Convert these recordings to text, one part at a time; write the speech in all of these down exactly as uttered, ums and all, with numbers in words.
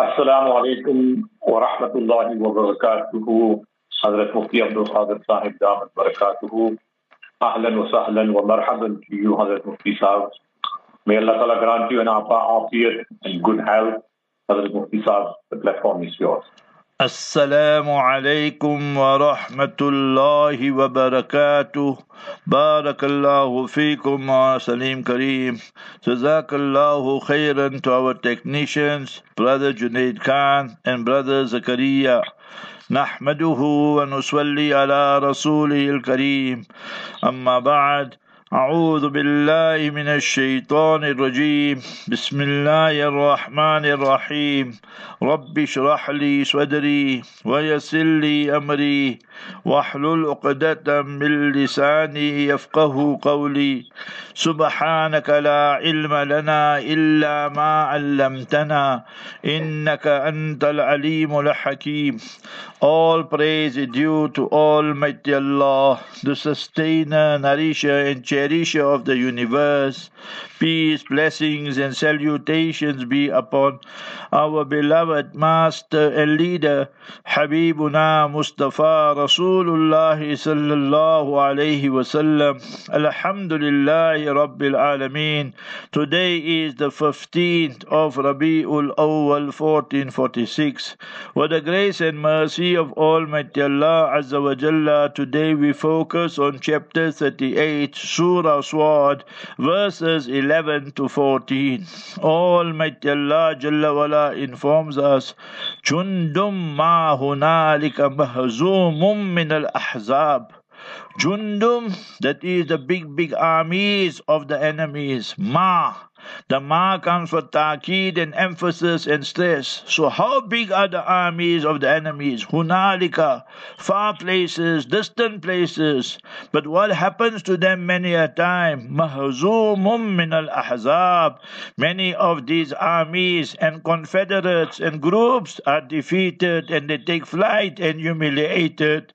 Assalamu alaikum wa rahmatullahi wa barakatuhu. Hazrat Mufti Abdul Qadir Sahib Damat Barakatuhu. Ahlan wa sahlan wa marhaban to you, Hazrat Mufti Sahib. May Allah Ta'ala grant you an afiyat and good health. Hazrat Mufti Sahib, the platform is yours. Assalamu alaikum wa rahmatullahi wa barakatuh. Barakallahu feekum wa Salim Kareem. Jazakallahu khairan to our technicians, Brother Junaid Khan and Brother Zakaria. Nahmaduhu wa nusalli ala rasulihil kareem. Amma ba'd. أعوذ بالله من الشيطان الرجيم بسم الله الرحمن الرحيم رب اشرح لي صدري ويسر لي أمري واحلل عقدة من لساني يفقه قولي سبحانك لا علم لنا إلا ما علمتنا إنك أنت العليم الحكيم. All praise is due to Almighty Allah, the sustainer, nourisher and cherisher of the universe. Peace, blessings and salutations be upon our beloved master and leader, Habibuna Mustafa Rasulullah sallallahu alayhi wasallam. Alhamdulillahi Rabbil Alameen. Today is the fifteenth of Rabi'ul Awwal fourteen forty-six. With the grace and mercy of Almighty Allah Azza wa Jalla, today we focus on chapter thirty-eight, Surah Swad, verses eleven to fourteen. Almighty Allah Jalla wala informs us, Jundum ma hunalika mahzumum min al-ahzab. Jundum, that is the big, big armies of the enemies. Ma. The ma comes for ta'keed and emphasis and stress. So how big are the armies of the enemies? Hunalika, far places, distant places. But what happens to them many a time? Mahzumum min al-ahzab. Many of these armies and confederates and groups are defeated and they take flight and humiliated.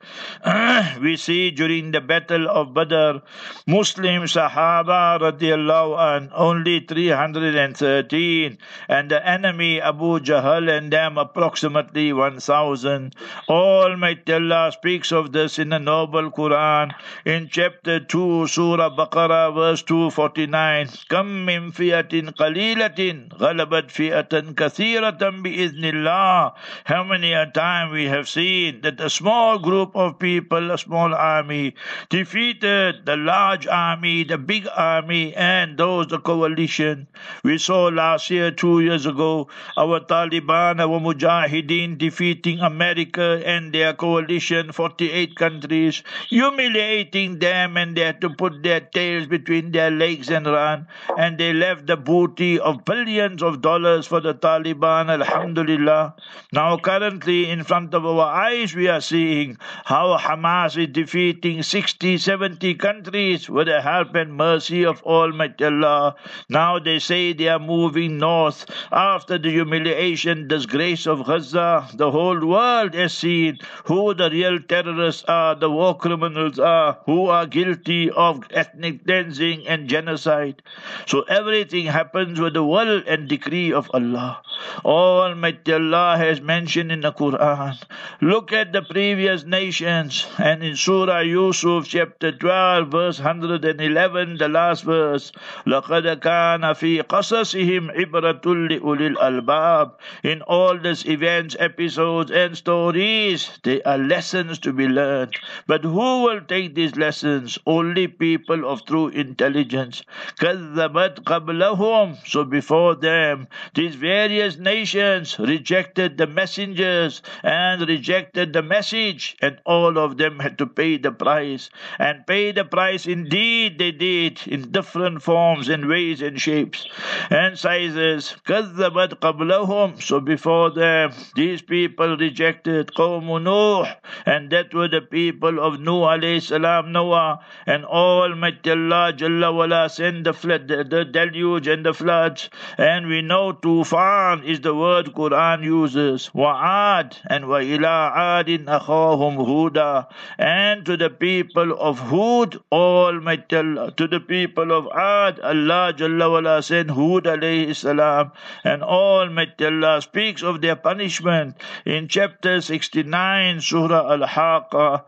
We see during the battle of Badr, Muslim Sahaba radiallahu an, only three hundred thirteen, and the enemy Abu Jahl and them approximately one thousand. Almighty Allah speaks of this in the noble Quran in chapter two, Surah Baqarah, verse two forty-nine. Kam min fiyatin qalilatin ghalabat fiyatan kathiratan biiznillah. How many a time we have seen that a small group of people, a small army, defeated the large army, the big army, and those, the coalition. We saw last year, two years ago, our Taliban, our Mujahideen defeating America and their coalition, forty-eight countries, humiliating them, and they had to put their tails between their legs and run. And they left the booty of billions of dollars for the Taliban, alhamdulillah. Now currently in front of our eyes we are seeing how Hamas is defeating sixty, seventy countries with the help and mercy of Almighty Allah. Now they say they are moving north after the humiliation, disgrace of Gaza. The whole world has seen who the real terrorists are, the war criminals are, who are guilty of ethnic cleansing and genocide. So everything happens with the will and decree of Allah. Almighty Allah has mentioned in the Quran. Look at the previous nations, and in Surah Yusuf chapter twelve verse one hundred eleven, the last verse, لَقَدْ كَانَ فِي قَصَصِهِمْ عِبْرَةٌ لِأُولِي الْأَلْبَابِ. In all these events, episodes and stories, they are lessons to be learned. But who will take these lessons? Only people of true intelligence. كَذَّبَتْ قَبْلَهُمْ. So before them, these various nations rejected the messengers and rejected the message, and all of them had to pay the price. And pay the price indeed they did, in different forms and ways and shapes and sizes. كَذَّبَتْ قَبْلَهُمْ. So before them, these people rejected قَوْمُ نُوح, and that were the people of Nuh alayhi salam, Noah, and Almighty Allah Jalla wala sent the flood, the, the deluge and the floods. And we know Tufan is is the word Quran uses. Wa'ad and wa ila adin akhahum huda. And to the people of Hud, Almighty Allah, to the people of Ad, Allah Jalla wala sent Hud alayhi salam. And Almighty Allah speaks of their punishment in chapter sixty-nine, Surah Al-Haqqa.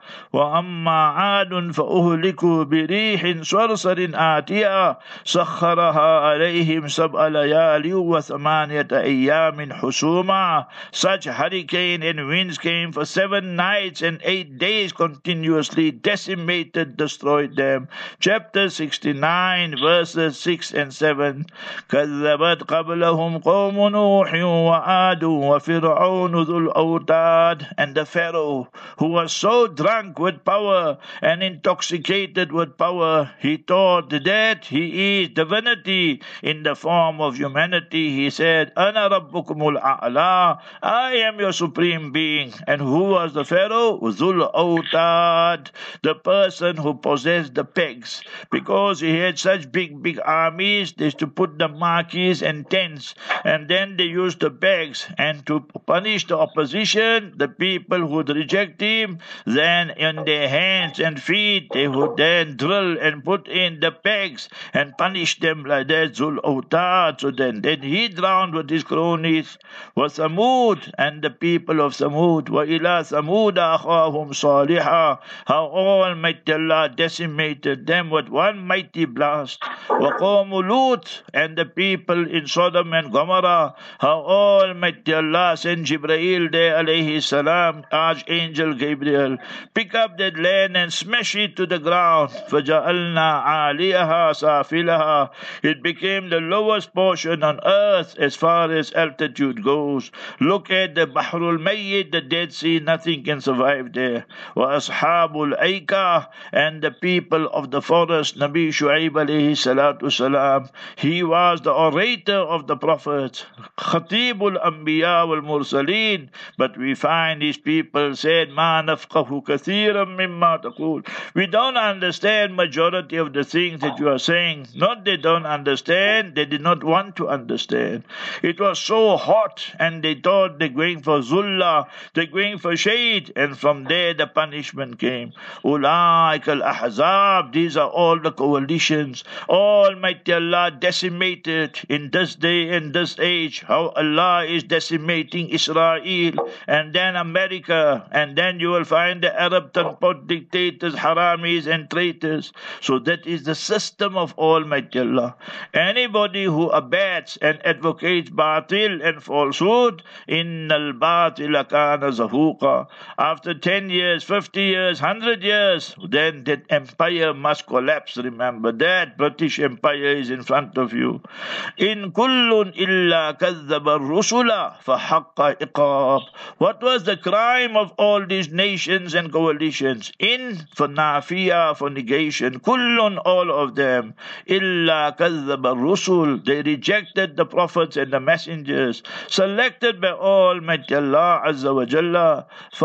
وَأَمَّا عَادٌ فَأُهْلِكُوا بِرِيحٍ صَرْصَرٍ آتِيَةٍ سَخَّرَهَا عَلَيْهِمْ سَبْعَ لَيَالٍ وَثَمَانِيَةَ أَيَّامٍ حُسُومًا. Such hurricane and winds came for seven nights and eight days continuously, decimated, destroyed them. Chapter sixty-nine, verses six and seven. كَذَّبَتْ قَبْلَهُمْ قَوْمُ نُوحٍ وَعَادٌ وَفِرْعَوْنُ ذُو الْأَوْتَادِ. And the Pharaoh, who was so drunk with power and intoxicated with power, he thought that he is divinity in the form of humanity. He said, Ana Rabbukumul A'la, I am your supreme being. And who was the Pharaoh? Zul Awtad, the person who possessed the pegs. Because he had such big, big armies, they used to put the marquees and tents, and then they used the pegs. And to punish the opposition, the people who would reject him, then in their hands and feet, they would then drill and put in the pegs and punish them like that. Zul Awtad. So then, then he drowned with his cronies. Was Samud, and the people of Samud. Wa ila Samud akhahum salihah. How Almighty Allah decimated them with one mighty blast. Wa qawmu Lut, and the people in Sodom and Gomorrah. How Almighty Allah sent Jibreel there, alayhi salam, Archangel Gabriel, pick up that land and smash it to the ground. فَجَعَلْنَا عَالِيَهَا سَافِلَهَا. It became the lowest portion on earth as far as altitude goes. Look at the Bahrul Mayyit, the Dead Sea, nothing can survive there. وَأَصْحَابُ الْأَيْكَةِ, and the people of the forest, Nabi Shu'aib alayhi salatu salam. He was the orator of the prophets, Khatibul Anbiya wal Mursaleen. But we find these people said, Ma nafqahu kathiran mimma taqul. We don't understand majority of the things that you are saying. Not they don't understand, they did not want to understand. It was so hot, and they thought they're going for Zullah, they're going for Shade, and from there the punishment came. Ulaik al-Ahzab, these are all the coalitions. Almighty Allah decimated in this day and this age. How Allah is decimating Israel, and then America, and then you will find the Arab Tanpot dictators, haramis and traitors. So that is the system of Almighty Allah. Anybody who abets and advocates batil and falsehood, innal batila kana zahuqa. After ten years, fifty years, one hundred years, then that empire must collapse. Remember that British Empire is in front of you. In kullun illa kazzaba rusula fahaqqa iqab. What was the crime of all these nations and coalitions? In for nafiya, for negation. Kullun, all of them. Illa kazzaba rusul. They rejected the prophets and the messengers selected by Almighty Allah Azza wa Jalla.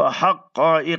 Fahaqqa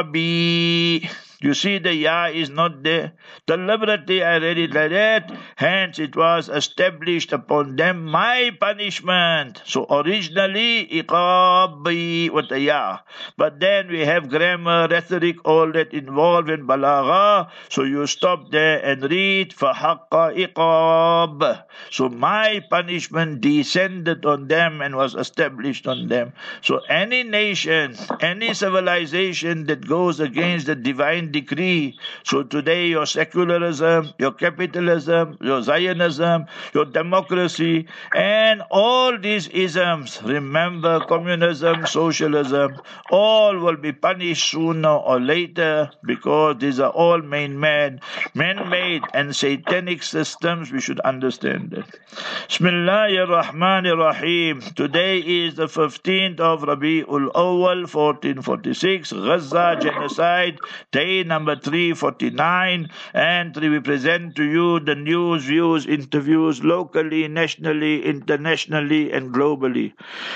iqabi. You see the ya is not there. Deliberately I read it like that. Hence it was established upon them my punishment. So originally iqabi with the ya. But then we have grammar, rhetoric, all that involved in balagha. So you stop there and read fahaqqa iqab. So my punishment descended on them and was established on them. So any nation, any civilization that goes against the divine decree. So today your secularism, your capitalism, your Zionism, your democracy, and all these isms, remember communism, socialism, all will be punished sooner or later, because these are all man-made, man-made and satanic systems. We should understand that. Bismillahir Rahmanir Rahim. Today is the fifteenth of Rabi'ul Awwal, fourteen forty-six, Gaza genocide, day number three forty-nine, and we present to you the news, views, interviews locally, nationally, internationally, and globally.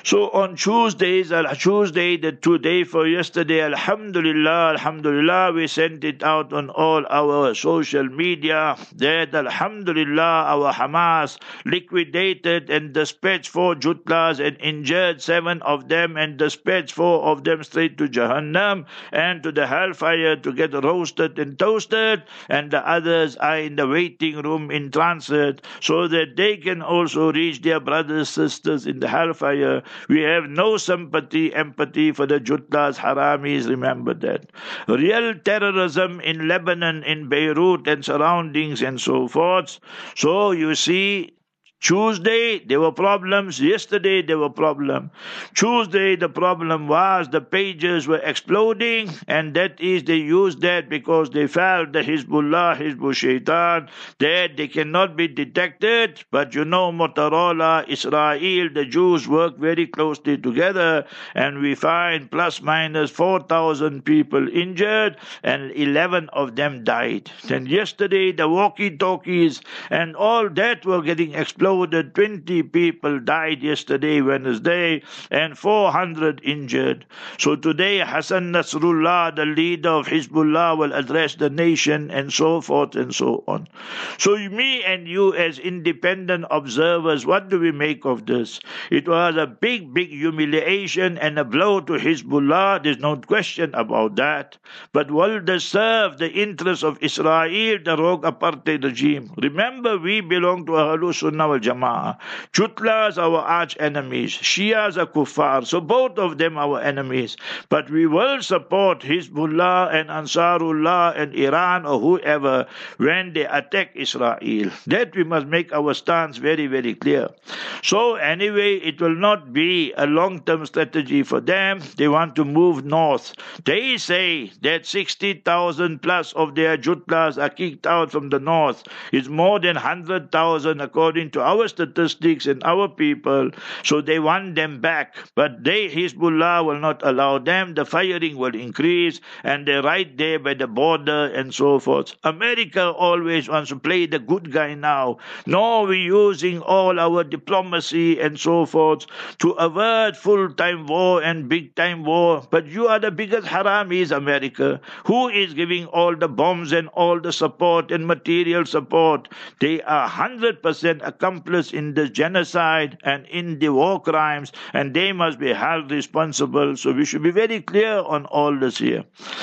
So on Tuesdays, al Tuesday, the two day for yesterday, Alhamdulillah, Alhamdulillah, we sent it out on all our social media that Alhamdulillah, our Hamas liquidated and dispatched four Jutlas and injured seven of them and dispatched four of them straight to Jahannam and to the hellfire to get roasted and toasted, and the others are in the waiting room in transit so that they can also reach their brothers, sisters in the hellfire. We have no sympathy, empathy for the Jutlas, Haramis, remember that. Real terrorism in Lebanon, in Beirut and surroundings and so forth. So you see, Tuesday, there were problems. Yesterday, there were problems. Tuesday, the problem was the pages were exploding, and that is, they used that because they felt the Hezbollah, Hizbul Shaitan, that they cannot be detected. But you know, Motorola, Israel, the Jews work very closely together, and we find plus minus four thousand people injured, and eleven of them died. Then yesterday, the walkie-talkies and all that were getting exploded. twenty people died yesterday, Wednesday, and four hundred injured. So today, Hassan Nasrullah, the leader of Hezbollah, will address the nation and so forth and so on. So me and you as independent observers, what do we make of this? It was a big, big humiliation and a blow to Hezbollah. There's no question about that. But will this serve the interests of Israel, the rogue apartheid regime? Remember, we belong to Ahlus Sunnah wal Jama'ah. Jutlas are our arch enemies. Shias are kuffar. So both of them are our enemies. But we will support Hezbollah and Ansarullah and Iran or whoever when they attack Israel. That we must make our stance very, very clear. So anyway, it will not be a long-term strategy for them. They want to move north. They say that sixty thousand plus of their Jutlas are kicked out from the north. It's more than one hundred thousand according to our statistics and our people. So they want them back. But they, Hezbollah, will not allow them. The firing will increase, and they're right there by the border and so forth. America always wants to play the good guy now. No, we're using all our diplomacy and so forth to avert full-time war and big-time war. But you are the biggest haramis, America. Who is giving all the bombs and all the support and material support? They are one hundred percent accomplice in the genocide and in the war crimes, and they must be held responsible. So we should be very clear on all this here.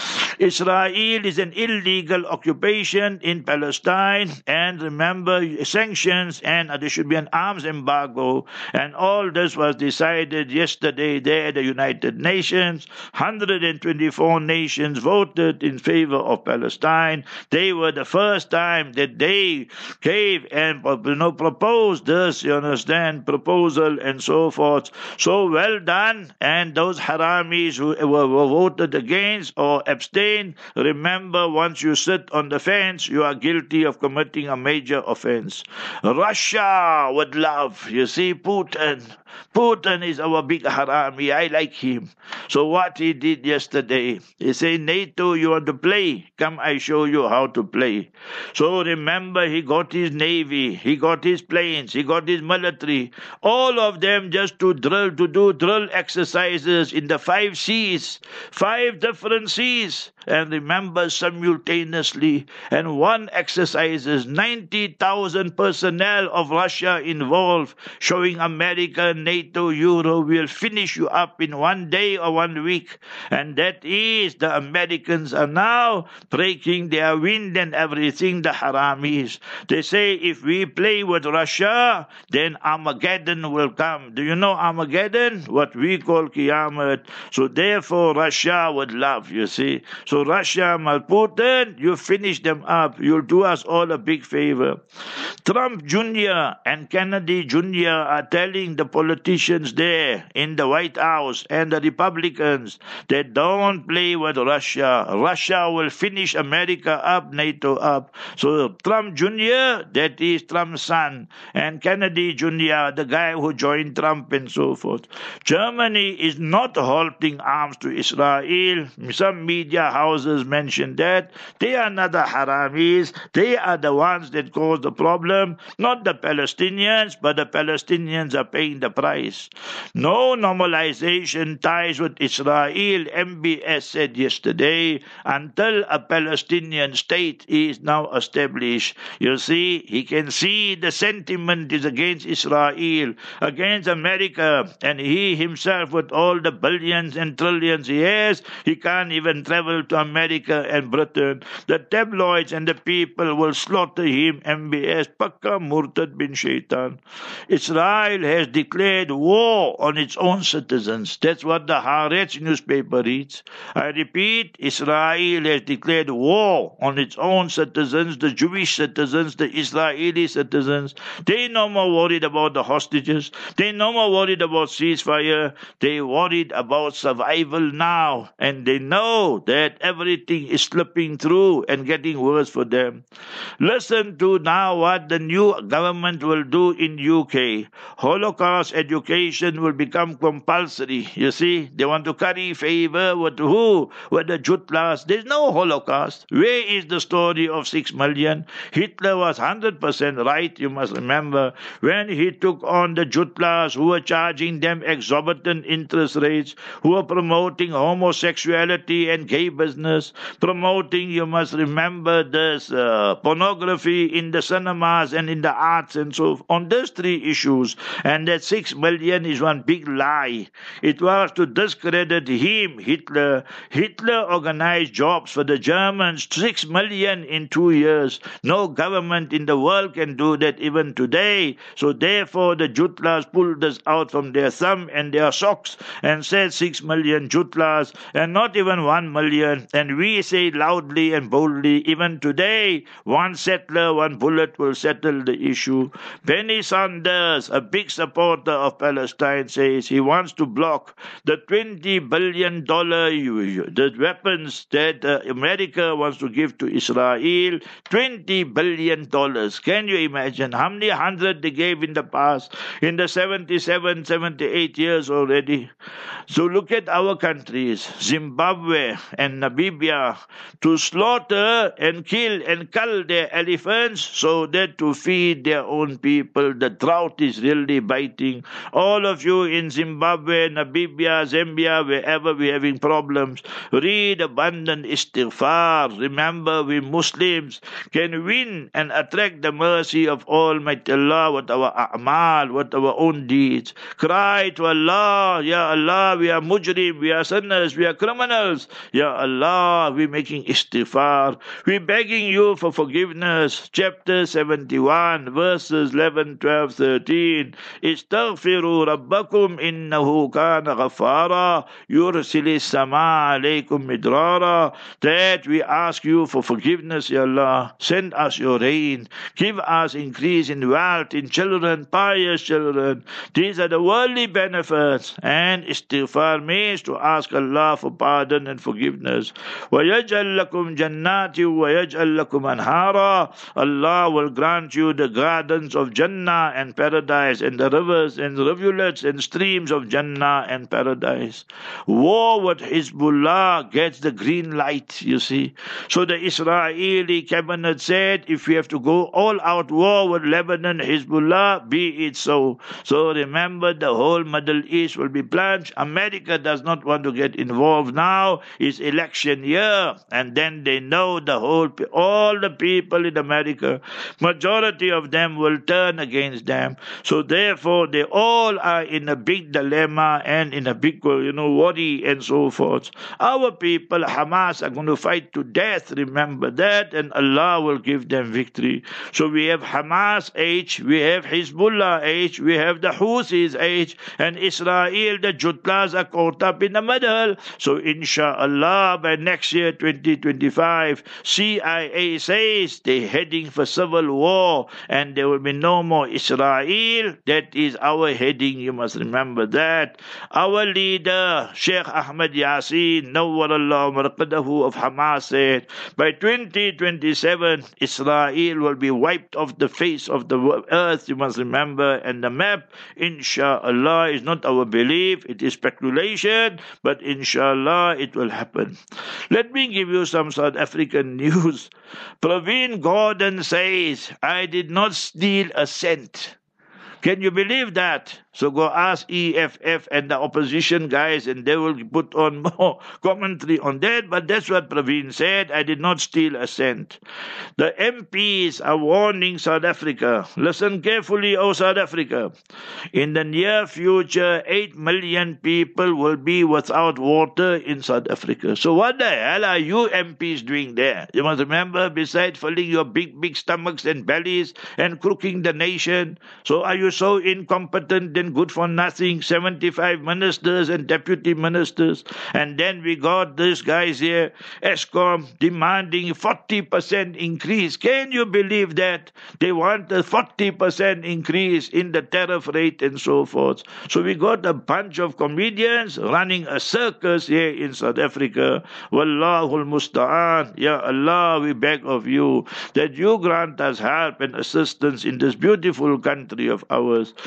Israel is an illegal occupation in Palestine, and remember sanctions, and there should be an arms embargo, and all this was decided yesterday there at the United Nations. one hundred twenty-four nations voted in favor of Palestine. They were the first time that they gave and you know, proposed this, you understand, proposal and so forth. So well done. And those haramis who were, were voted against or abstained, remember, once you sit on the fence, you are guilty of committing a major offense. Russia would love, you see, Putin. Putin is our big harami. I like him. So what he did yesterday, he said, NATO, you want to play? Come, I show you how to play. So remember, he got his navy, he got his planes, he got his military, all of them just to drill, to do drill exercises in the five seas, five different seas. And remember, simultaneously, and one exercises, ninety thousand personnel of Russia involved, showing America, NATO, Euro will finish you up in one day or one week. And that is, the Americans are now breaking their wind and everything, the haramis. They say, if we play with Russia, then Armageddon will come. Do you know Armageddon? What we call Qiyamah. So therefore, Russia would love, you see. So Russia, Putin, you finish them up. You'll do us all a big favor. Trump Junior and Kennedy Junior are telling the politicians there in the White House and the Republicans Republicans, they don't play with Russia. Russia will finish America up, NATO up. So Trump Junior, that is Trump's son, and Kennedy Junior, the guy who joined Trump and so forth. Germany is not halting arms to Israel. Some media houses mention that. They are not the haramis. They are the ones that cause the problem, not the Palestinians, but the Palestinians are paying the price. No normalization ties with Israel, M B S said yesterday, until a Palestinian state is now established. You see, he can see the sentiment is against Israel, against America, and he himself, with all the billions and trillions he has, he can't even travel to America and Britain. The tabloids and the people will slaughter him. M B S, Pakka Murtad bin Shaitan. Israel has declared war on its own citizens. That's what the Haaretz newspaper reads. I repeat, Israel has declared war on its own citizens, the Jewish citizens, the Israeli citizens. They no more worried about the hostages. They no more worried about ceasefire. They worried about survival now. And they know that everything is slipping through and getting worse for them. Listen to now what the new government will do in U K. Holocaust education will become compulsory. You see, they want to curry favor with who? With the Jutlas. There's no Holocaust. Where is the story of six million? Hitler was one hundred percent right, you must remember, when he took on the Jutlas who were charging them exorbitant interest rates, who were promoting homosexuality and gay business, promoting, you must remember, this uh, pornography in the cinemas and in the arts and so on these three issues. And that six million is one big lie. It was to discredit him, Hitler. Hitler organized jobs for the Germans, six million in two years. No government in the world can do that even today. So therefore the Jutlas pulled this out from their thumb and their socks and said six million Jutlas and not even one million. And we say loudly and boldly, even today, one settler, one bullet will settle the issue. Bernie Sanders, a big supporter of Palestine, says he wants to block the twenty billion dollars the weapons that uh, America wants to give to Israel. twenty billion dollars. Can you imagine how many hundred they gave in the past, in the seventy-seven, seventy-eight years already? So look at our countries, Zimbabwe and Namibia, to slaughter and kill and cull their elephants so that to feed their own people. The drought is really biting. All of you in Zimbabwe, Namibia, Zambia, wherever we're having problems, read abundant istighfar. Remember, we Muslims can win and attract the mercy of Almighty Allah with our a'mal, with our own deeds. Cry to Allah, Ya Allah, we are mujrim, we are sinners, we are criminals. Ya Allah, we're making istighfar. We're begging you for forgiveness. Chapter seventy-one, verses eleven, twelve, thirteen. Istaghfiru rabbakum innahu kana ghaffara yursilis sama alaykum midrara. That we ask you for forgiveness, Ya Allah. Send us your rain. Give us increase in wealth, in children, pious children. These are the worldly benefits. And istighfar means to ask Allah for pardon and forgiveness. وَيَجْعَلْ لَكُمْ جَنَّاتِ وَيَجْعَلْ لَكُمْ أَنْهَارًا. Allah will grant you the gardens of Jannah and paradise, and the rivers and rivulets and streams of Jannah and paradise. War with Hezbollah gets the green light, you see. So the Israeli cabinet said, if we have to go all out war with Lebanon, Hezbollah, be it so. So remember, the whole Middle East will be plunged. America does not want to get involved now. It's election year, and then they know the whole, all the people in America, majority of them will turn against them. So therefore, they all are in a big dilemma and in a big, you know, worry and so forth. Our people, Hamas, are going to fight to death. Remember that, and Allah will give them victory. So we have Hamas age, we have Hezbollah age, we have the Houthis age, and Israel, the Jutlas are caught up in the middle. So inshallah, by next year, twenty twenty-five, C I A says they're heading for civil war, and there will be no more Israel. That is our heading, you must remember that. Our leader, leader, Sheikh Ahmad Yasin, Nawwarallahu Marqadahu of Hamas said, by twenty twenty-seven, Israel will be wiped off the face of the earth, you must remember, and the map, inshallah, is not our belief, it is speculation, but inshallah it will happen. Let me give you some South African news. Praveen Gordhan says, I did not steal a cent. Can you believe that? So go ask E F F and the opposition guys, and they will put on more commentary on that. But that's what Praveen said. I did not steal a cent. The M Ps are warning South Africa. Listen carefully, oh South Africa. In the near future, eight million people will be without water in South Africa. So what the hell are you M Ps doing there? You must remember, besides filling your big, big stomachs and bellies and crooking the nation, so are you so incompetent and good for nothing? seventy-five ministers and deputy ministers. And then we got these guys here, Eskom, demanding forty percent increase. Can you believe that? They want a forty percent increase in the tariff rate and so forth. So we got a bunch of comedians running a circus here in South Africa. Wallahul musta'an. Ya Allah, we beg of you that you grant us help and assistance in this beautiful country of ours.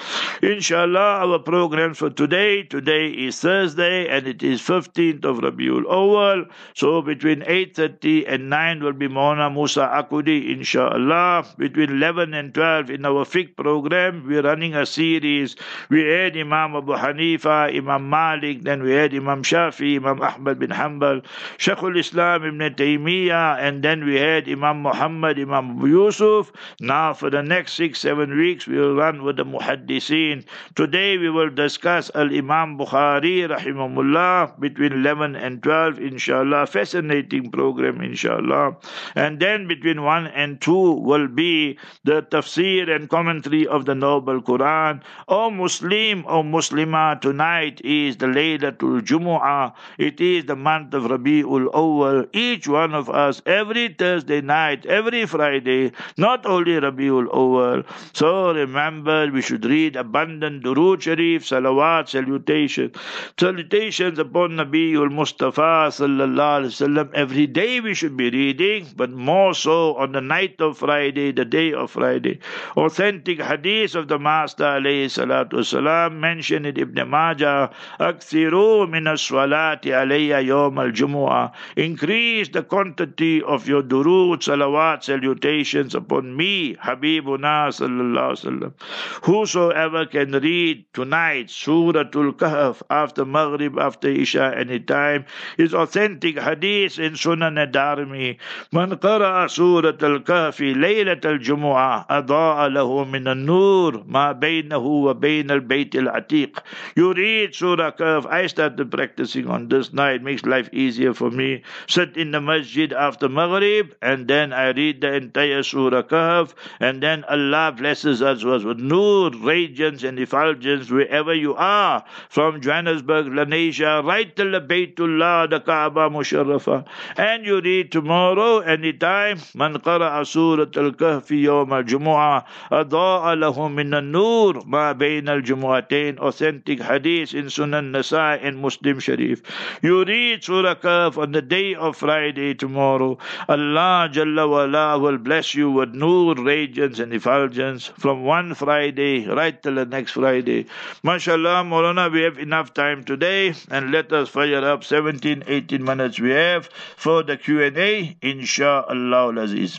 Inshallah, our programs for today. Today is Thursday and it is fifteenth of Rabiul Awal. So between eight thirty and nine will be Maulana Musa Akudi, inshallah. Between eleven and twelve in our fiqh program, we're running a series. We had Imam Abu Hanifa, Imam Malik, then we had Imam Shafi, Imam Ahmad bin Hanbal, Shaykhul Islam Ibn Taymiyyah, and then we had Imam Muhammad, Imam Abu Yusuf. Now for the next six, seven weeks, we will run with the Muhaddiseen. Today we will discuss Al-Imam Bukhari rahimahullah between eleven and twelve, inshallah. Fascinating program, inshallah. And then between one and two will be the tafsir and commentary of the Noble Quran. O Muslim, O Muslimah, tonight is the Laylatul Jumu'ah. It is the month of Rabiul Awwal. Each one of us, every Thursday night, every Friday, not only Rabiul Awwal. So remember, we should read abundant durood sharif, salawat, salutation, salutations upon Nabiul Mustafa sallallahu alaihi wasallam. Every day we should be reading, but more so on the night of Friday, the day of Friday. Authentic hadith of the Master alayhi salatu wasalam mentioned in Ibn Majah, akthiru min as-salati alayya yawm al-jumu'ah. Increase the quantity of your durood, salawat, salutations upon me, Habibuna sallallahu alaihi wasallam. Whosoever can read tonight Suratul Kahf after Maghrib, after Isha, anytime, is authentic hadith in Sunan ad-Darimi. Man qara'a Suratul Kahfi Laylatul Jumu'ah adaa lahu min an-nur ma baynahu wa bayn al-bayt al-atiq. You read Surah Kahf. I started practicing on this night. Makes life easier for me. Sit in the masjid after Maghrib and then I read the entire Surah Kahf, and then Allah blesses us with nur, radiance and effulgence wherever you are, from Johannesburg, Lenasia, right till the Baytullah, the Kaaba Musharrafa. And you read tomorrow, anytime, Man qara'a Surat al-Kahfi yawm al-Jumu'ah adaa lahu min an-nur ma bayn al-Jumu'atain. Authentic hadith in Sunan Nasai and Muslim Sharif. You read Surah Kahf on the day of Friday tomorrow, Allah Jalla wa Ala will bless you with nur, radiance and effulgence from one Friday right till the next Friday. MashaAllah, Maulana, we have enough time today, and let us fire up seventeen, eighteen minutes we have for the Q and A, inshaAllah al-Aziz.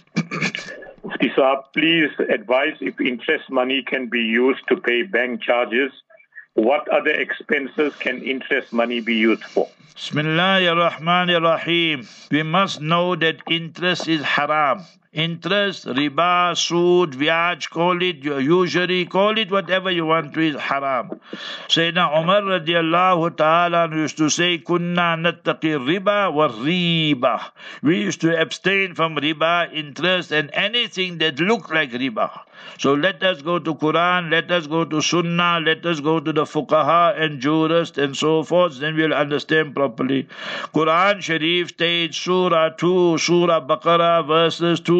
Mufti Saab, please advise if interest money can be used to pay bank charges. What other expenses can interest money be used for? Bismillahir Rahmanir Rahim. We must know that interest is haram. Interest, riba, sood, vyaj, call it, usury, call it whatever you want to, is haram. Sayyidina Umar radiallahu ta'ala used to say, Kunna nattaqi riba wa riba. We used to abstain from riba, interest, and anything that looked like riba. So let us go to Quran, let us go to Sunnah, let us go to the fuqaha and jurists and so forth, then we'll understand properly. Quran Sharif states, Surah two, Surah Baqarah, verses two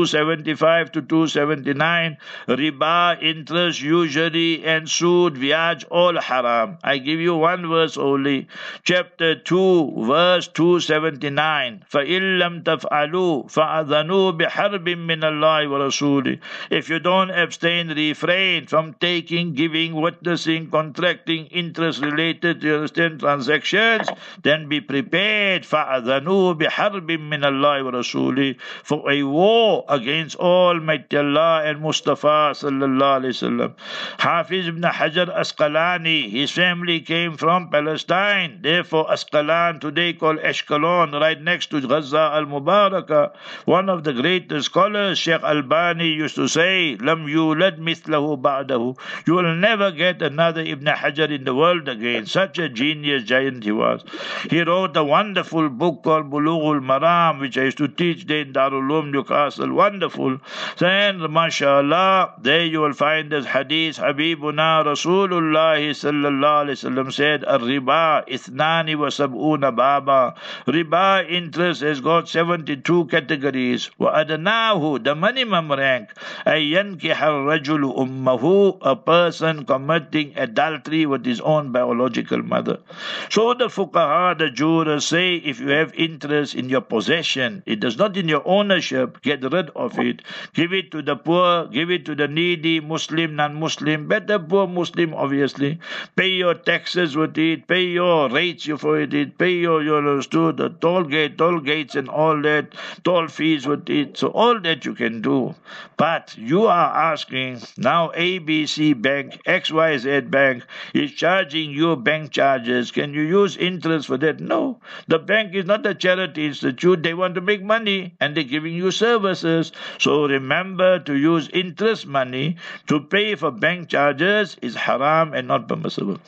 seventy-five to two seventy-nine. Riba, interest, usury, and sood, viaj, all haram. I give you one verse only. Chapter two, verse two seventy-nine. فَإِن لَمْ تَفْعَلُوا فَأَذَنُوا بِحَرْبٍ مِّنَ اللَّهِ وَرَسُولِهِ. If you don't abstain, refrain from taking, giving, witnessing, contracting, interest-related transactions, then be prepared. فَأَذَنُوا بِحَرْبٍ مِّنَ اللَّهِ وَرَسُولِهِ, for a war against Almighty Allah and Mustafa sallallahu alaihi wasallam. Hafiz ibn Hajar Asqalani, his family came from Palestine. Therefore, Asqalan, today called Ashkelon, right next to Gaza al-Mubarakah. One of the greatest scholars, Sheikh Albani, used to say, "Lam yulad mithlahu ba'dahu." You will never get another Ibn Hajar in the world again. Such a genius giant he was. He wrote a wonderful book called Bulughul Maram, which I used to teach there in Darul Uloom, Newcastle. Wonderful. Then, mashallah, there you will find this hadith. Habibuna Rasulullah sallallahu alaihi wasallam said, "Ar-riba ithnani wa sab'una baba." Riba interest has got seventy-two categories. Wa adnahu, the minimum rank, ay yankiha ar-rajulu ummahu, a person committing adultery with his own biological mother. So the fuqaha, the jurors say, if you have interest in your possession, it is not in your ownership, get rid of it. Give it to the poor, give it to the needy, Muslim, non-Muslim, better poor Muslim, obviously. Pay your taxes with it, pay your rates for it, pay your, your to the toll gate, toll gates and all that, toll fees with it. So all that you can do. But you are asking, now A B C Bank, X Y Z Bank is charging you bank charges. Can you use interest for that? No. The bank is not a charity institute. They want to make money and they're giving you services. So remember, to use interest money to pay for bank charges is haram and not permissible.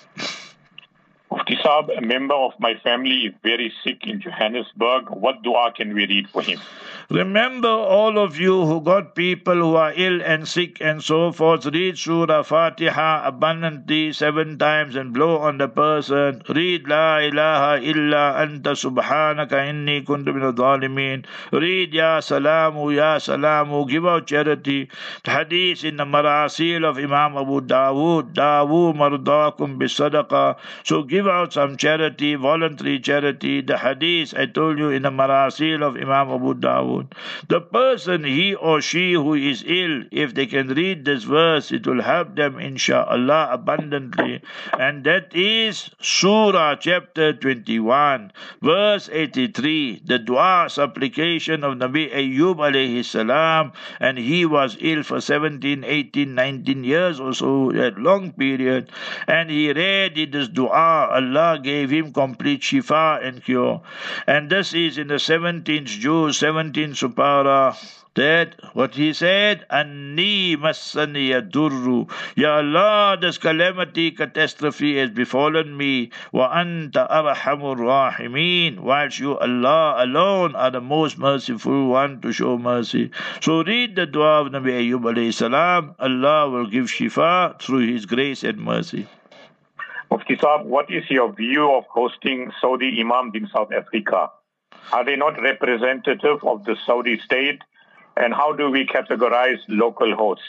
Mufti Saab, a member of my family is very sick in Johannesburg. What dua can we read for him? Remember, all of you who got people who are ill and sick and so forth, read Surah Fatiha abundantly seven times and blow on the person. Read La ilaha illa anta subhanaka inni kuntu minadh dhalimin. Read Ya Salamu, Ya Salamu. Give out charity. The hadith in the Marasil of Imam Abu Dawood, Dawu mardakum bisadaqa. So give out some charity, voluntary charity. The hadith I told you in the Marasil of Imam Abu Dawood. The person, he or she who is ill, if they can read this verse, it will help them insha'Allah abundantly. And that is Surah chapter twenty-one, verse eighty-three, the dua supplication of Nabi Ayyub alayhi salam. And he was ill for seventeen, eighteen, nineteen years or so, that long period. And he read in this dua, Allah gave him complete shifa and cure. And this is in the seventeenth juz, seventeenth supara, that what he said, Anni massani yadurru. Ya Allah, this calamity, catastrophe has befallen me. Wa anta arhamur rahimin. Whilst you, Allah, alone are the most merciful one to show mercy. So read the dua of Nabi Ayyub alayhi salam. Allah will give shifa through his grace and mercy. Mufti Saab, what is your view of hosting Saudi Imams in South Africa? Are they not representative of the Saudi state? And how do we categorize local hosts?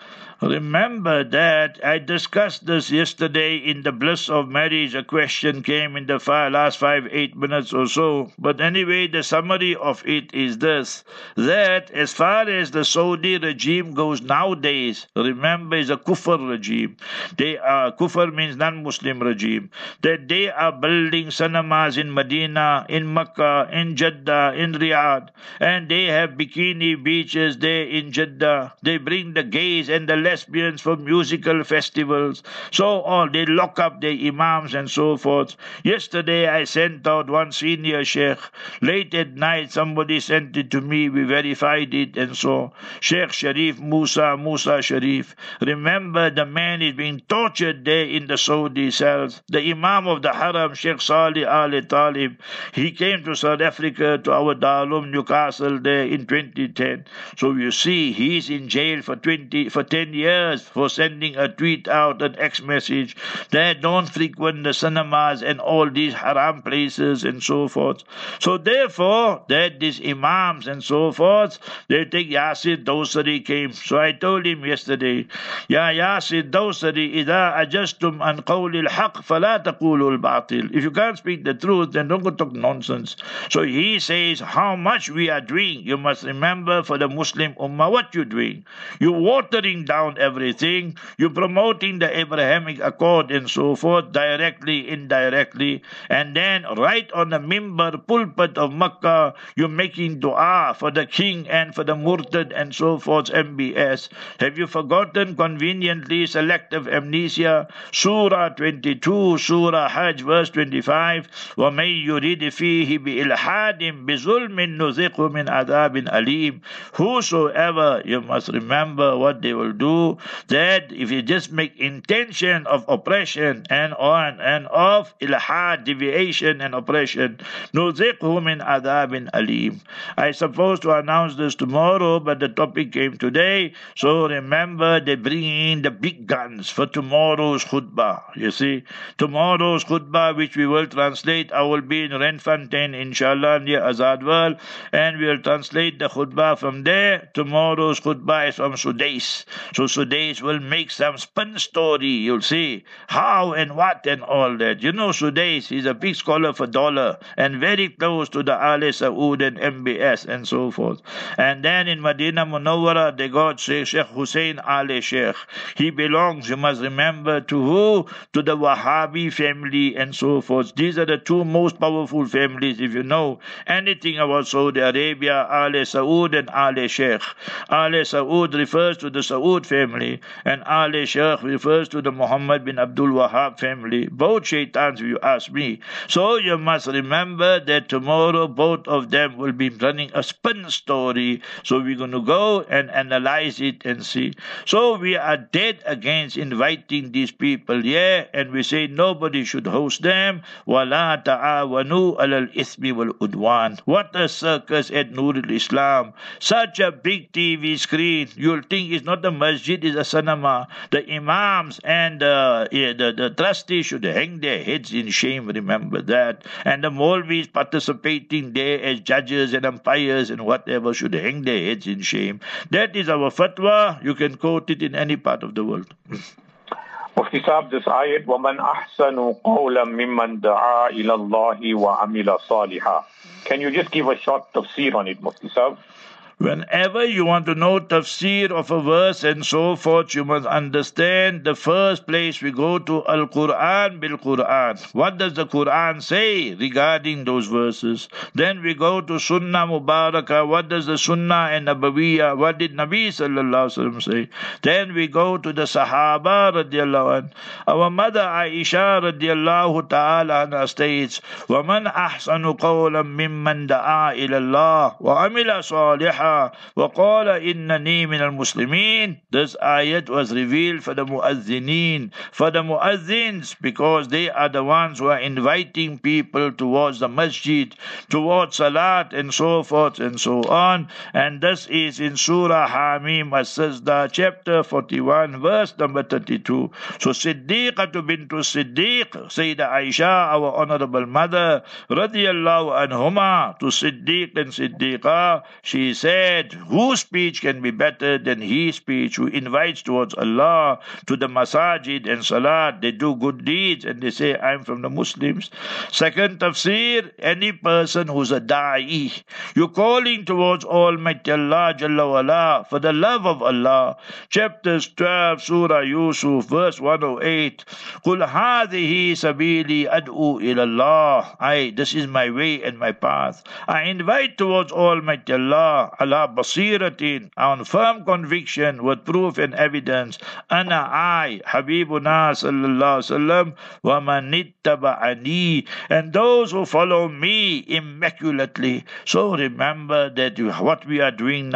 Remember that I discussed this yesterday in the bliss of marriage. A question came in the five, last five, eight minutes or so. But anyway, the summary of it is this, that as far as the Saudi regime goes nowadays, remember, is a kufr regime. They are, kufr means non-Muslim regime. That they are building cinemas in Medina, in Mecca, in Jeddah, in Riyadh. And they have bikini beaches there in Jeddah. They bring the gays and the lesbians for musical festivals. So all they lock up their imams and so forth. Yesterday I sent out one senior sheikh. Late at night somebody sent it to me. We verified it and so. Sheikh Sharif Musa, Musa Sharif. Remember, the man is being tortured there in the Saudi cells. The Imam of the Haram, Sheikh Salih Ali Talib, he came to South Africa, to our Darul Newcastle there in twenty ten. So you see, he's in jail for twenty, for ten ten years for sending a tweet out, an X message, that don't frequent the cinemas and all these haram places and so forth. So therefore, that these imams and so forth, they take Yasir Dawsari came. So I told him yesterday, Ya Yasir Dawsari, إذا أجزتم عن قول الحق فلا تقولوا الباطل. If you can't speak the truth, then don't go talk nonsense. So he says, how much we are doing. You must remember for the Muslim Ummah what you're doing. You're watering down everything. You're promoting the Abrahamic Accord and so forth, directly, indirectly. And then right on the mimbar pulpit of Makkah, you're making dua for the king and for the murtad and so forth, M B S. Have you forgotten conveniently selective amnesia? Surah twenty-two, Surah Hajj, verse twenty-five. وَمَن يُرِدْ فِيهِ بِإِلْحَادٍ بِظُلْمٍ نُذِقْهُ مِنْ عَذَابٍ أَلِيمٍ. Whosoever, you must remember what they will do, that if you just make intention of oppression and on and of ilhad, deviation and oppression, نُذِقْهُ مِنْ عَذَابٍ أَلِيمٍ. I supposed to announce this tomorrow, but the topic came today. So remember, they bring in the big guns for tomorrow's khutbah. You see, tomorrow's khutbah, which we will translate, I will be in Renfontaine, inshallah, near Azadwal, and we will translate the khutbah from there. Tomorrow's khutbah is from Sudais. So Sudais will make some spin story. You'll see how and what and all that. You know, Sudais is a big scholar for dollar and very close to the Ali Saud and M B S and so forth. And then in Medina Munawwara, they got Sheikh Hussein Ali Sheikh. He belongs, you must remember, to who? To the Wahhabi family and so forth. These are the two most powerful families. If you know anything about Saudi Arabia, Ali Saud and Ali Sheikh. Ali Saud refers to the Saud family, and Ali Sheikh refers to the Muhammad bin Abdul Wahhab family. Both shaitans, if you ask me. So you must remember that tomorrow both of them will be running a spin story. So we're going to go and analyze it and see. So we are dead against inviting these people, yeah, and we say nobody should host them. وَلَا تَعَاوَنُوا عَلَى الْإِثْمِ وَالْعُدْوَانِ. What a circus at Nurul Islam. Such a big T V screen. You'll think it's not a masjid, it's a cinema. The imams and uh, yeah, the, the trustees should hang their heads in shame, remember that. And the Maulvis participating there as judges and umpires and whatever should hang their heads in shame. That is our fatwa. You can quote it in any part of the world. Mufti Saab, this ayat, وَمَنْ أَحْسَنُ قَوْلًا مِمَّنْ دَعَا إِلَى اللَّهِ وَعَمِلَ صَالِحًا. Can you just give a short tafsir on it, Mufti Saab? Whenever you want to know tafsir of a verse and so forth, you must understand the first place we go to Al-Quran bil-Quran. What does the Quran say regarding those verses? Then we go to Sunnah Mubarakah. What does the Sunnah and Nabawiyah, what did Nabi Sallallahu Alaihi Wasallam say? Then we go to the Sahaba radiallahu anh. Our mother Aisha radiallahu ta'ala anha states, وَمَنْ أَحْسَنُ قَوْلًا مِمَّنْ دَعَا إِلَى اللَّهِ وَعَمِلَ صَالِحًا وَقَالَ إِنَّنِي مِنَ الْمُسْلِمِينَ. This ayat was revealed for the mu'adzineen, for the mu'adzins, because they are the ones who are inviting people towards the masjid, towards salat and so forth and so on. And this is in Surah Hamim As-Sajda, chapter forty-one, verse number thirty-two. So Siddiqatu bintu Siddiq, Sayyidah Aisha, our honorable mother, radiyallahu anhuma, to Siddiq and Siddiqa, she said, whose speech can be better than his speech, who invites towards Allah, to the masajid and salat, they do good deeds and they say, I'm from the Muslims. Second tafsir, any person who's a da'i, you're calling towards Almighty Allah Jalla wala, for the love of Allah. Chapters twelve, Surah Yusuf, verse one oh eight, قُلْ هَذِهِ سَبِيلِي أَدْعُو إِلَى اللَّهِ. I, this is my way and my path. I invite towards Almighty Allah, ala basiratin, on firm conviction with proof and evidence. Ana I, Habibuna sallallahu alaihi wasallam, wa man ittaba'ani, and those who follow me immaculately. So remember that what we are doing now,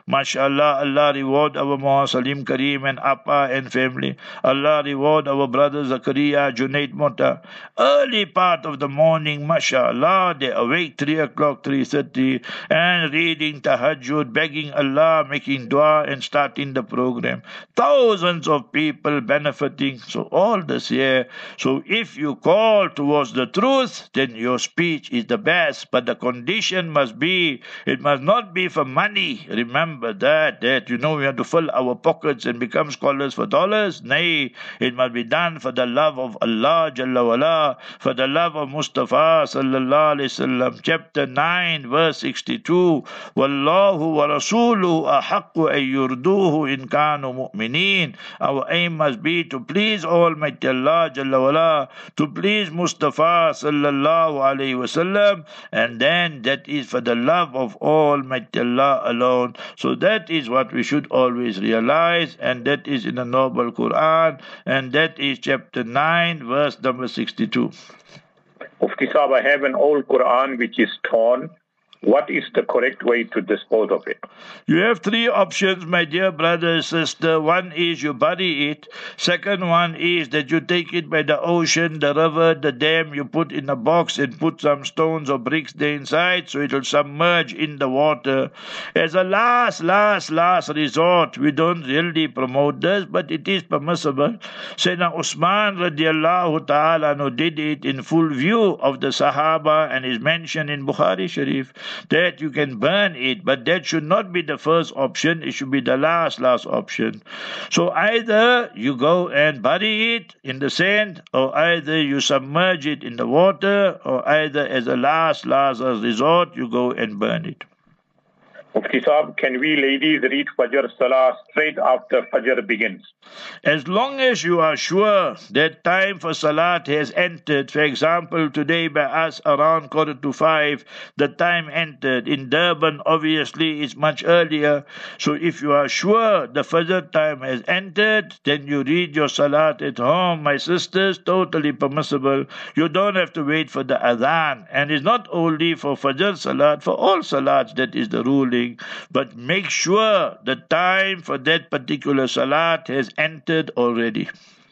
MashaAllah, Allah reward our Muhammad Salim Kareem and Appa and family. Allah reward our brother Zakaria, Junaid Mota. Early part of the morning, MashaAllah, they awake three o'clock, three thirty, and reading Tahajjud, begging Allah, making dua, and starting the program. Thousands of people benefiting. So all this here. So if you call towards the truth, then your speech is the best. But the condition must be, it must not be for money. Remember that, that, you know, we have to fill our pockets and become scholars for dollars. Nay, it must be done for the love of Allah Jalla wala, for the love of Mustafa Sallallahu Alaihi Wasallam. Chapter nine, verse sixty-two. Wallahu wa rasuluhu ahaqqu an yurduhu in kanu mu'mineen. Our aim must be to please Almighty Allah Jalla wala, to please Mustafa Sallallahu Alaihi Wasallam, and then that is for the love of Almighty Allah alone. So that is what we should always realize, and that is in the Noble Quran, and that is chapter nine, verse number sixty-two. Mufti Sahib, I have an old Quran which is torn. What is the correct way to dispose of it? You have three options, my dear brother and sister. One is you bury it. Second one is that you take it by the ocean, the river, the dam, you put in a box and put some stones or bricks there inside so it will submerge in the water. As a last, last, last resort, we don't really promote this, but it is permissible. Sayyidina Usman radiallahu ta'ala no did it in full view of the Sahaba and is mentioned in Bukhari Sharif, that you can burn it, but that should not be the first option. It should be the last, last option. So either you go and bury it in the sand, or either you submerge it in the water, or either as a last, last resort, you go and burn it. Mufti Sahib, can we ladies read Fajr Salah straight after Fajr begins? As long as you are sure that time for Salat has entered, for example, today by us around quarter to five, the time entered. In Durban, obviously, it's much earlier. So if you are sure the Fajr time has entered, then you read your Salat at home. My sisters, totally permissible. You don't have to wait for the Adhan. And it's not only for Fajr Salat, for all Salats, that is the ruling. But make sure the time for that particular Salat has entered already.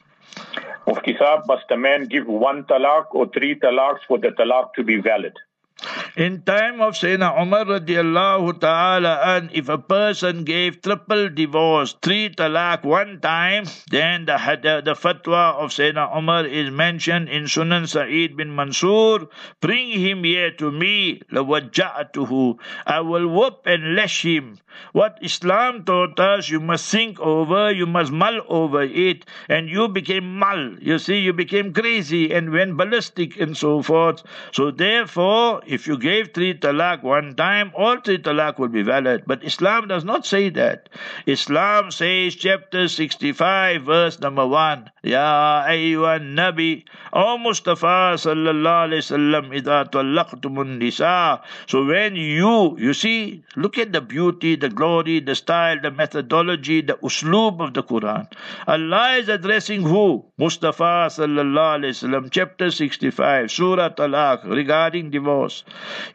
Mufti Sahib, must a man give one talaq or three talaqs for the talaq to be valid? In time of Sayyidina Umar radiallahu ta'ala, and if a person gave triple divorce, three talaq one time, then the, the, the fatwa of Sayyidina Umar is mentioned in Sunan Sa'id bin Mansur. Bring him here to me, lawajja'atuhu. I will whoop and lash him. What Islam taught us, you must think over, you must mull over it, and you became mull. You see, you became crazy and went ballistic and so forth. So therefore, if you gave three talaq one time, all three talaq will be valid. But Islam does not say that. Islam says, chapter sixty-five, verse number one, Ya ayyuhan Nabi, O Mustafa sallallahu alayhi wasallam, idha talaqtumun nisa. So when you, you see, look at the beauty, the glory, the style, the methodology, the usloob of the Quran. Allah is addressing who? Mustafa sallallahu alayhi wasallam, chapter sixty-five, Surah Talaq, regarding divorce.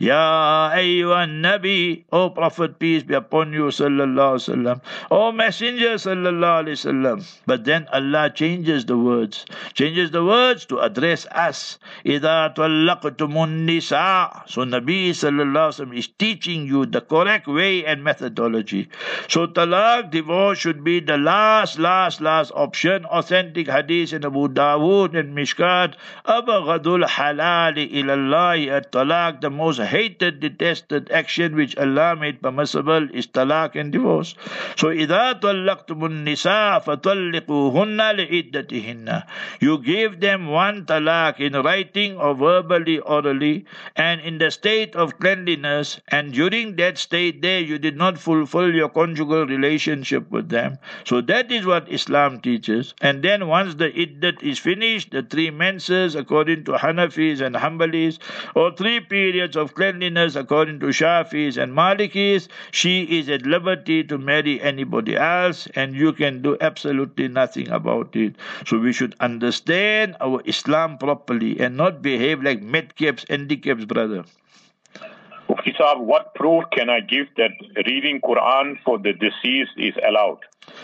Ya ayyuhan Nabi, O Prophet, peace be upon you, sallallahu alayhi wasallam. O Messenger, sallallahu alayhi wasallam. But then Allah changes the words, changes the words to address us. Idha talaqtumun nisa. So Nabi sallallahu alayhi wasallam is teaching you the correct way and methodology. So talaq, divorce, should be the last, last, last option. Authentic hadith in Abu Dawood and Mishkat. Abghadul halali ilallahi at-talaq. The most hated, detested action which Allah made permissible is talaq and divorce. So إِذَا طَلَّقْتُمُ النِّسَاءَ فَطَلِّقُوهُنَّ لِعِدَّتِهِنَّ. You give them one talaq in writing or verbally, orally, and in the state of cleanliness, and during that state there you did not fulfill your conjugal relationship with them. So that is what Islam teaches. And then once the iddat is finished, the three menses according to Hanafis and Hanbalis, or three periods of cleanliness according to Shafis and Malikis, she is at liberty to marry anybody else, and you can do absolutely nothing about it. So we should understand our Islam properly and not behave like madcaps, handicaps, brother. Mufti Sahib, what proof can I give that reading Quran for the deceased is allowed?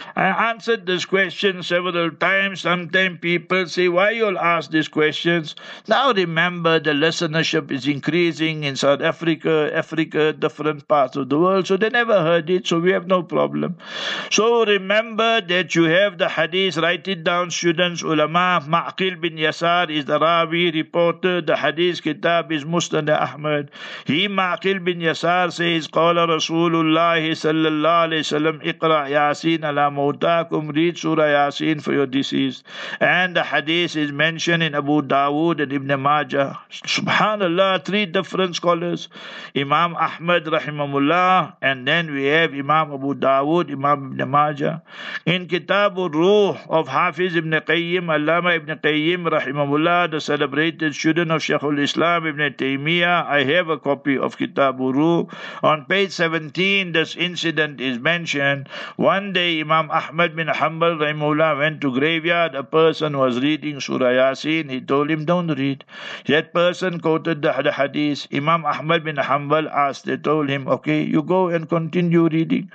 I answered this question several times. Sometimes people say, why you all ask these questions? Now remember, the listenership is increasing in South Africa, Africa, different parts of the world. So they never heard it, so we have no problem. So remember that you have the hadith. Write it down, students, ulama. Ma'qil bin Yasar is the Rawi reporter. The hadith kitab is Musnad Ahmad. He, Ma'qil bin Yasar, says, Qala Rasulullah sallallahu alayhi wa sallam, Iqra Yasin ala mawtakum, read Surah Yasin for your deceased. And the hadith is mentioned in Abu Dawood and Ibn Majah. Subhanallah, three different scholars. Imam Ahmad rahimahullah, and then we have Imam Abu Dawood, Imam Ibn Majah. In Kitab al-Ruh of Hafiz Ibn Qayyim, Allama Ibn Qayyim rahimahullah, the celebrated student of Shaykh al-Islam Ibn Taymiyyah, I have a copy of Kitab al-Ruh. On page seventeen, this incident is mentioned. One day, Imam Ahmad bin Hanbal rahimahullah went to graveyard. A person was reading Surah Yasin. He told him, don't read. That person quoted the, the hadith. Imam Ahmad bin Hanbal asked, they told him, okay, you go and continue reading.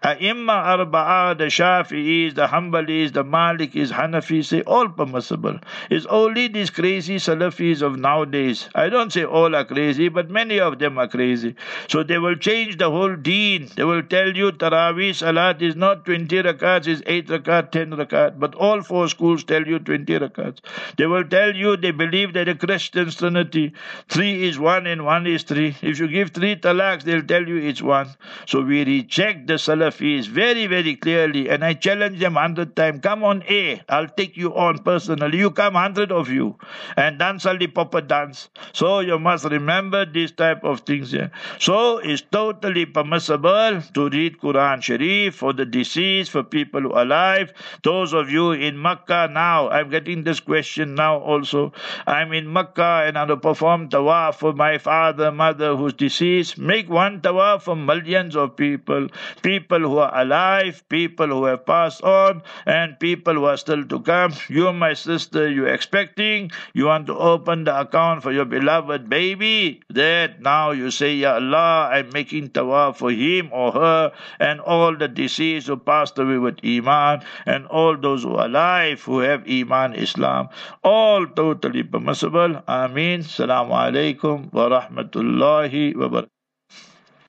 A'imma Arba'a, the Shafi'is, the Hanbalis, the Malikis, Hanafis, say all permissible. It's only these crazy Salafis of nowadays. I don't say all are crazy, but many of them are crazy. So they will change the whole deen. They will tell you Taraweeh Salat is not twenty rakats, is eight rakat, ten rakat. But all four schools tell you twenty rakats. They will tell you they believe that the Christian Trinity, three is one and one is three. If you give three talaqs, they'll tell you it's one. So we reject the Salafis very, very clearly. And I challenge them hundred times. Come on, A. I'll take you on personally. You come hundred of you. And dance all the proper dance. So you must remember these type of things here. So it's totally permissible to read Quran Sharif for the deceased, for people who are alive. Those of you in Makkah now, I'm getting this question now also. I'm in Makkah and I will perform tawaf for my father, mother who's deceased. Make one tawaf for millions of people. People who are alive, people who have passed on, and people who are still to come. You, my sister, you're expecting, you want to open the account for your beloved baby. That now you say, Ya Allah, I'm making tawaf for him or her and all the deceased who passed away with Iman and all those who are alive who have Iman Islam. All totally permissible. Ameen. Assalamu alaikum wa rahmatullahi wa barakatuh.